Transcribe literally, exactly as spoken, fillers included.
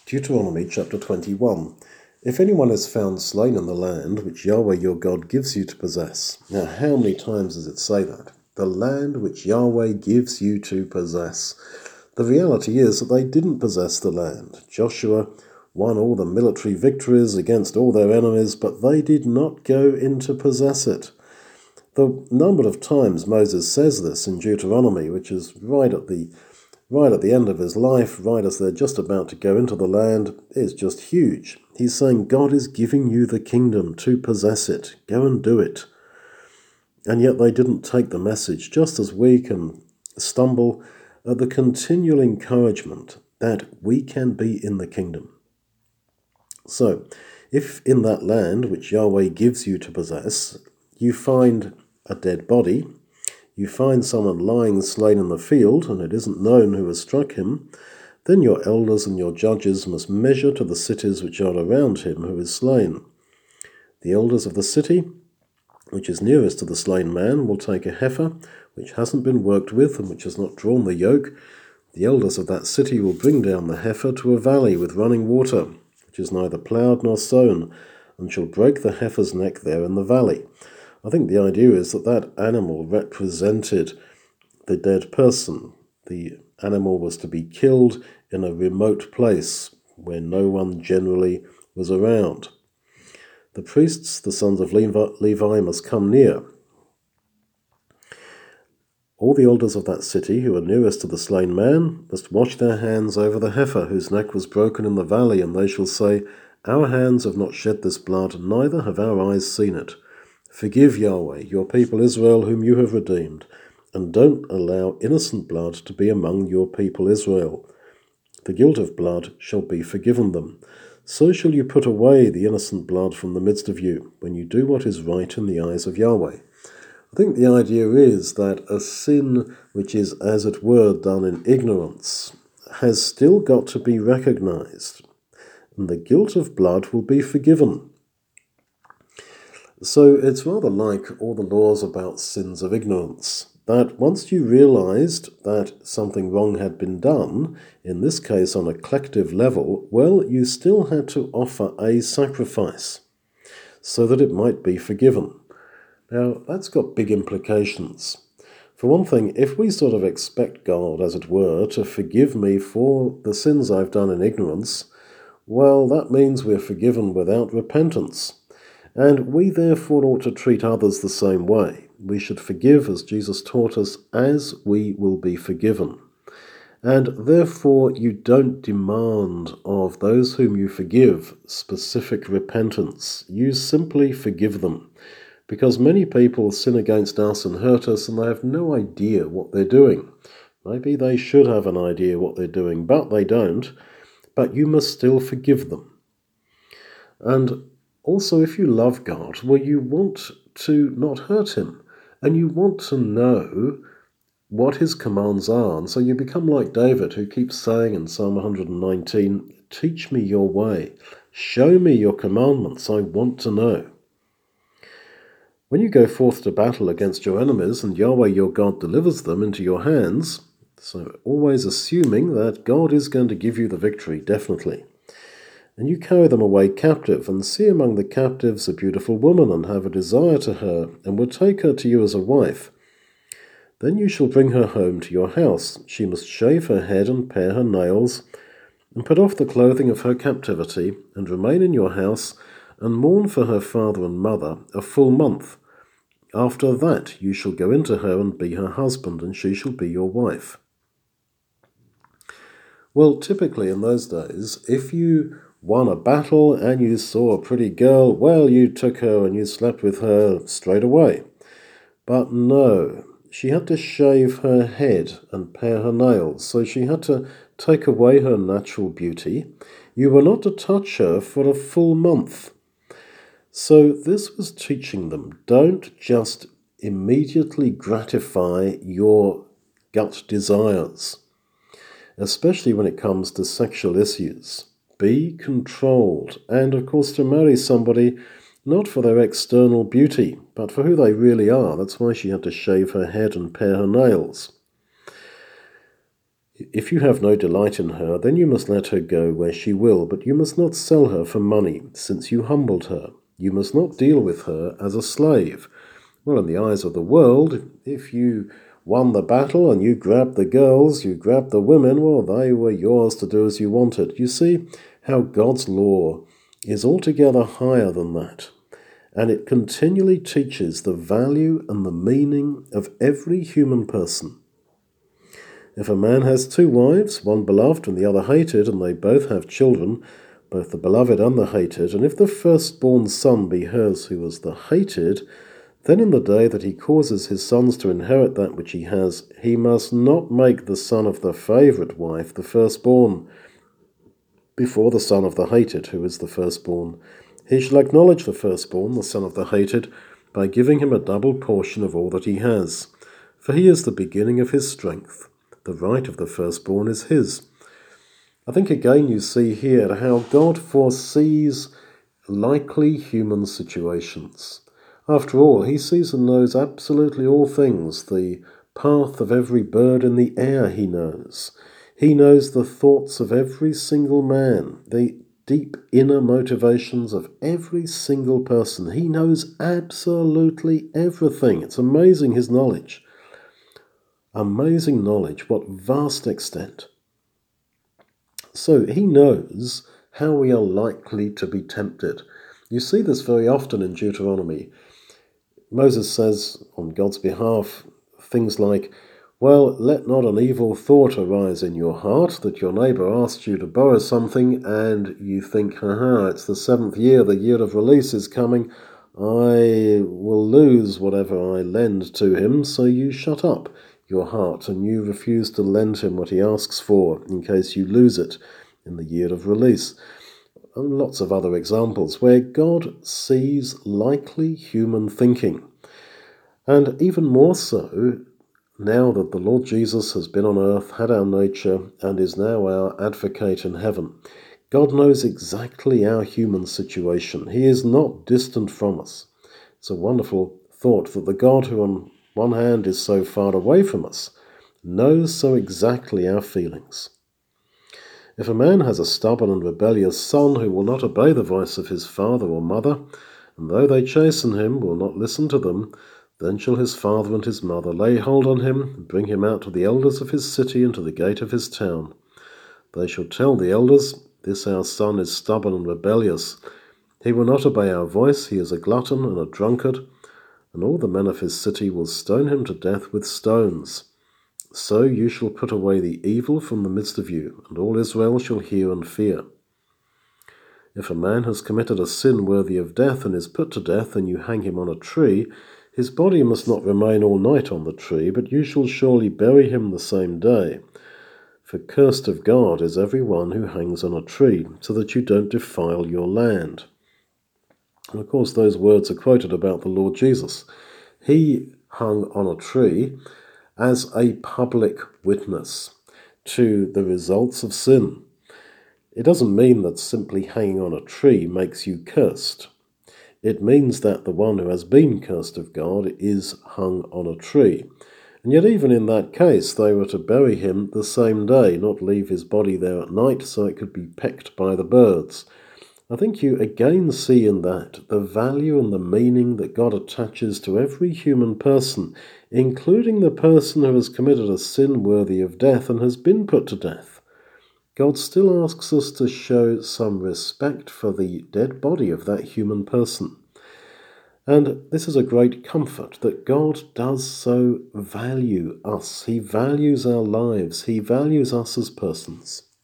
Deuteronomy chapter twenty-one. If anyone is found slain in the land which Yahweh your God gives you to possess. Now, how many times does it say that? The land which Yahweh gives you to possess. The reality is that they didn't possess the land. Joshua won all the military victories against all their enemies, but they did not go in to possess it. The number of times Moses says this in Deuteronomy, which is right at the right at the end of his life, right as they're just about to go into the land, is just huge. He's saying, God is giving you the kingdom to possess it. Go and do it. And yet they didn't take the message, just as we can stumble at the continual encouragement that we can be in the kingdom. So, if in that land which Yahweh gives you to possess, you find a dead body, you find someone lying slain in the field, and it isn't known who has struck him, then your elders and your judges must measure to the cities which are around him who is slain. The elders of the city, which is nearest to the slain man, will take a heifer, which hasn't been worked with and which has not drawn the yoke. The elders of that city will bring down the heifer to a valley with running water, which is neither ploughed nor sown, and shall break the heifer's neck there in the valley. I think the idea is that that animal represented the dead person. The animal was to be killed in a remote place where no one generally was around. The priests, the sons of Levi, Levi must come near. All the elders of that city who are nearest to the slain man must wash their hands over the heifer whose neck was broken in the valley, and they shall say, Our hands have not shed this blood, neither have our eyes seen it. Forgive, Yahweh, your people Israel, whom you have redeemed, and don't allow innocent blood to be among your people Israel. The guilt of blood shall be forgiven them. So shall you put away the innocent blood from the midst of you, when you do what is right in the eyes of Yahweh. I think the idea is that a sin which is, as it were, done in ignorance has still got to be recognized, and the guilt of blood will be forgiven. So it's rather like all the laws about sins of ignorance, that once you realized that something wrong had been done, in this case on a collective level, well, you still had to offer a sacrifice so that it might be forgiven. Now, that's got big implications. For one thing, if we sort of expect God, as it were, to forgive me for the sins I've done in ignorance, well, that means we're forgiven without repentance. And we therefore ought to treat others the same way. We should forgive, as Jesus taught us, as we will be forgiven. And therefore you don't demand of those whom you forgive specific repentance. You simply forgive them. Because many people sin against us and hurt us, and they have no idea what they're doing. Maybe they should have an idea what they're doing, but they don't. But you must still forgive them. And also, if you love God, well, you want to not hurt him, and you want to know what his commands are. And so you become like David, who keeps saying in Psalm one nineteen, Teach me your way, show me your commandments, I want to know. When you go forth to battle against your enemies, and Yahweh your God delivers them into your hands, so always assuming that God is going to give you the victory, definitely. And you carry them away captive, and see among the captives a beautiful woman, and have a desire to her, and will take her to you as a wife. Then you shall bring her home to your house. She must shave her head and pare her nails, and put off the clothing of her captivity, and remain in your house, and mourn for her father and mother a full month. After that you shall go into her and be her husband, and she shall be your wife. Well, typically in those days, if you won a battle and you saw a pretty girl, well, you took her and you slept with her straight away. But no, she had to shave her head and pare her nails, so she had to take away her natural beauty. You were not to touch her for a full month. So this was teaching them, don't just immediately gratify your gut desires, especially when it comes to sexual issues. Be controlled, and of course to marry somebody not for their external beauty, but for who they really are. That's why she had to shave her head and pare her nails. If you have no delight in her, then you must let her go where she will, but you must not sell her for money, since you humbled her. You must not deal with her as a slave. Well, in the eyes of the world, if you won the battle and you grabbed the girls, you grabbed the women, well, they were yours to do as you wanted. You see how God's law is altogether higher than that, and it continually teaches the value and the meaning of every human person. If a man has two wives, one beloved and the other hated, and they both have children, both the beloved and the hated, and if the firstborn son be hers who was the hated, then in the day that he causes his sons to inherit that which he has, he must not make the son of the favourite wife the firstborn before the son of the hated, who is the firstborn. He shall acknowledge the firstborn, the son of the hated, by giving him a double portion of all that he has. For he is the beginning of his strength. The right of the firstborn is his. I think again you see here how God foresees likely human situations. After all, he sees and knows absolutely all things. The path of every bird in the air he knows. He knows the thoughts of every single man, the deep inner motivations of every single person. He knows absolutely everything. It's amazing, his knowledge. Amazing knowledge, what vast extent. So he knows how we are likely to be tempted. You see this very often in Deuteronomy. Moses says on God's behalf things like, well, let not an evil thought arise in your heart that your neighbour asks you to borrow something and you think, haha, it's the seventh year, the year of release is coming, I will lose whatever I lend to him, so you shut up your heart and you refuse to lend him what he asks for in case you lose it in the year of release. And lots of other examples where God sees likely human thinking. And even more so, now that the Lord Jesus has been on earth, had our nature, and is now our advocate in heaven, God knows exactly our human situation. He is not distant from us. It's a wonderful thought that the God who on one hand is so far away from us knows so exactly our feelings. If a man has a stubborn and rebellious son who will not obey the voice of his father or mother, and though they chasten him, will not listen to them, then shall his father and his mother lay hold on him, and bring him out to the elders of his city and to the gate of his town. They shall tell the elders, this our son is stubborn and rebellious. He will not obey our voice, he is a glutton and a drunkard, and all the men of his city will stone him to death with stones. So you shall put away the evil from the midst of you, and all Israel shall hear and fear. If a man has committed a sin worthy of death and is put to death, and you hang him on a tree, his body must not remain all night on the tree, but you shall surely bury him the same day. For cursed of God is every one who hangs on a tree, so that you don't defile your land. And of course those words are quoted about the Lord Jesus. He hung on a tree as a public witness to the results of sin. It doesn't mean that simply hanging on a tree makes you cursed. It means that the one who has been cursed of God is hung on a tree. And yet even in that case, they were to bury him the same day, not leave his body there at night so it could be pecked by the birds. I think you again see in that the value and the meaning that God attaches to every human person, including the person who has committed a sin worthy of death and has been put to death. God still asks us to show some respect for the dead body of that human person. And this is a great comfort that God does so value us. He values our lives. He values us as persons.